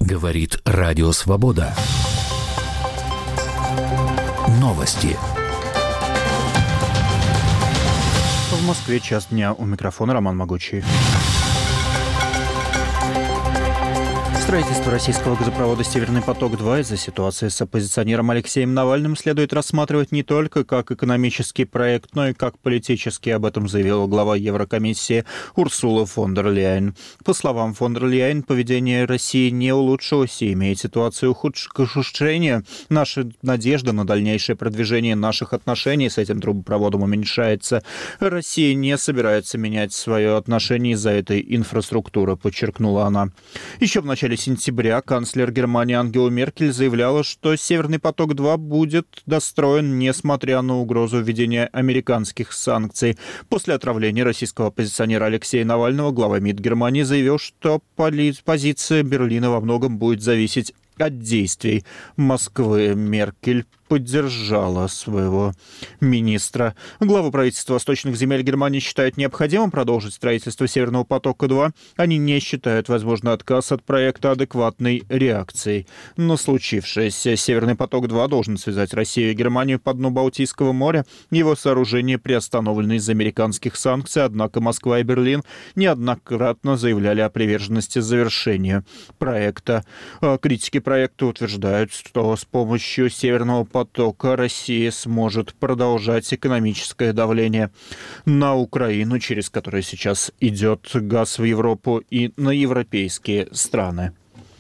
Говорит Радио Свобода. Новости. В Москве час дня. У микрофона Роман Могучий. Строительство российского газопровода «Северный поток-2» из-за ситуации с оппозиционером Алексеем Навальным следует рассматривать не только как экономический проект, но и как политический. Об этом заявила глава Еврокомиссии Урсула фон дер Ляйен. По словам фон дер Ляйен, поведение России не улучшилось и имеет ситуацию к ухудшению. Наша надежда на дальнейшее продвижение наших отношений с этим трубопроводом уменьшается. Россия не собирается менять свое отношение из-за этой инфраструктуры, подчеркнула она. Еще в начале сентября канцлер Германии Ангела Меркель заявляла, что «Северный поток-2» будет достроен, несмотря на угрозу введения американских санкций. После отравления российского оппозиционера Алексея Навального глава МИД Германии заявил, что позиция Берлина во многом будет зависеть от действий Москвы. Меркель поддержала своего министра. Глава правительства восточных земель Германии считают необходимым продолжить строительство «Северного потока-2». Они не считают возможный отказ от проекта адекватной реакцией на случившееся. «Северный поток-2» должен связать Россию и Германию по дну Балтийского моря. Его сооружение приостановлено из-за американских санкций, однако Москва и Берлин неоднократно заявляли о приверженности завершению проекта. Критики проекта утверждают, что с помощью «Северного потока» Россия сможет продолжать экономическое давление на Украину, через которую сейчас идет газ в Европу, и на европейские страны.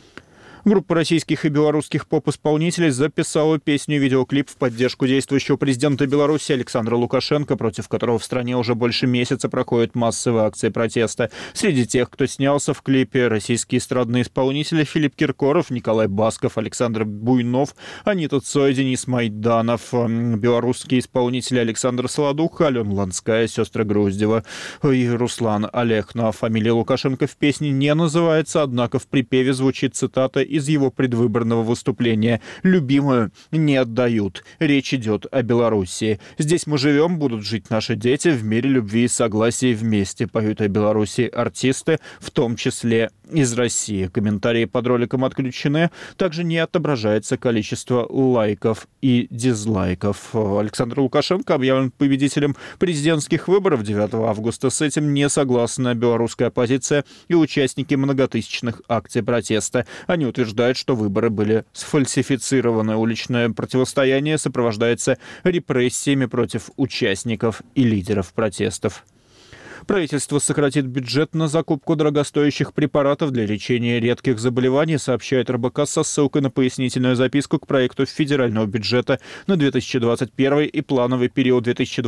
Группа российских и белорусских поп-исполнителей записала песню и видеоклип в поддержку действующего президента Беларуси Александра Лукашенко, против которого в стране уже больше месяца проходят массовые акции протеста. Среди тех, кто снялся в клипе, российские эстрадные исполнители Филипп Киркоров, Николай Басков, Александр Буйнов, Анита Цой, Денис Майданов, белорусские исполнители Александр Солодух, Алена Ланская, сестры Груздева и Руслан Олехно. Фамилия Лукашенко в песне не называется, однако в припеве звучит цитата из его предвыборного выступления: «Любимую не отдают». Речь идет о Белоруссии. «Здесь мы живем, будут жить наши дети в мире любви и согласия вместе», поют о Беларуси артисты, в том числе из России. Комментарии под роликом отключены. Также не отображается количество лайков и дизлайков. Александр Лукашенко объявлен победителем президентских выборов 9 августа. С этим не согласна белорусская оппозиция и участники многотысячных акций протеста. Они утверждают, что выборы были сфальсифицированы. Уличное противостояние сопровождается репрессиями против участников и лидеров протестов. Правительство сократит бюджет на закупку дорогостоящих препаратов для лечения редких заболеваний, сообщает РБК со ссылкой на пояснительную записку к проекту федерального бюджета на 2021 и плановый период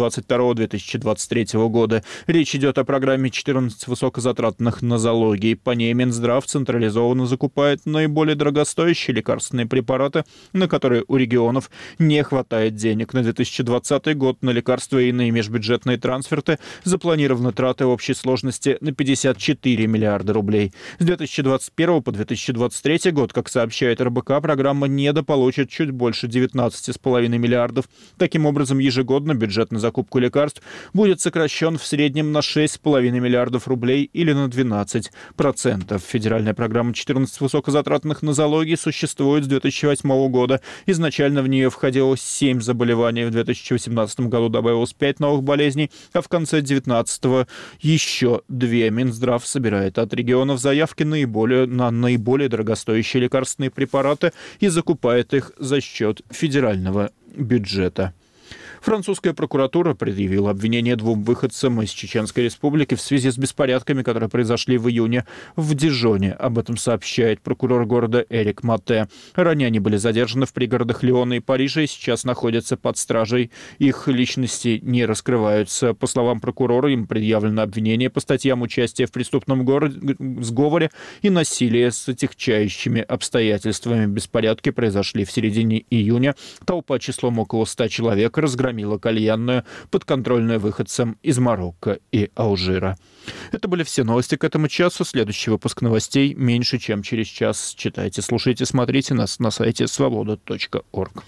2022-2023 года. Речь идет о программе 14 высокозатратных нозологий. По ней Минздрав централизованно закупает наиболее дорогостоящие лекарственные препараты, на которые у регионов не хватает денег. На 2020 год на лекарства и иные межбюджетные трансферты запланировано траты общей сложности на 54 миллиарда рублей. С 2021 по 2023 год, как сообщает РБК, программа недополучит чуть больше 19,5 миллиардов. Таким образом, ежегодно бюджет на закупку лекарств будет сокращен в среднем на 6,5 миллиардов рублей или на 12%. Федеральная программа 14 высокозатратных нозологий существует с 2008 года. Изначально в нее входило 7 заболеваний. В 2018 году добавилось 5 новых болезней, а в конце 2019 еще 2. Минздрав собирает от регионов заявки на наиболее дорогостоящие лекарственные препараты и закупает их за счет федерального бюджета. Французская прокуратура предъявила обвинение 2 выходцам из Чеченской Республики в связи с беспорядками, которые произошли в июне в Дижоне. Об этом сообщает прокурор города Эрик Матте. Ранее они были задержаны в пригородах Лиона и Парижа и сейчас находятся под стражей. Их личности не раскрываются. По словам прокурора, им предъявлено обвинение по статьям участия в преступном сговоре и насилие с отягчающими обстоятельствами. Беспорядки произошли в середине июня. Толпа числом около 100 человек разгромила кальянную, подконтрольную выходцам из Марокко и Алжира. Это были все новости к этому часу. Следующий выпуск новостей меньше, чем через час. Читайте, слушайте, смотрите нас на сайте svoboda.org.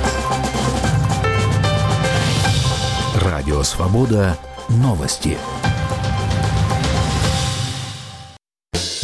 Радио «Свобода». Новости.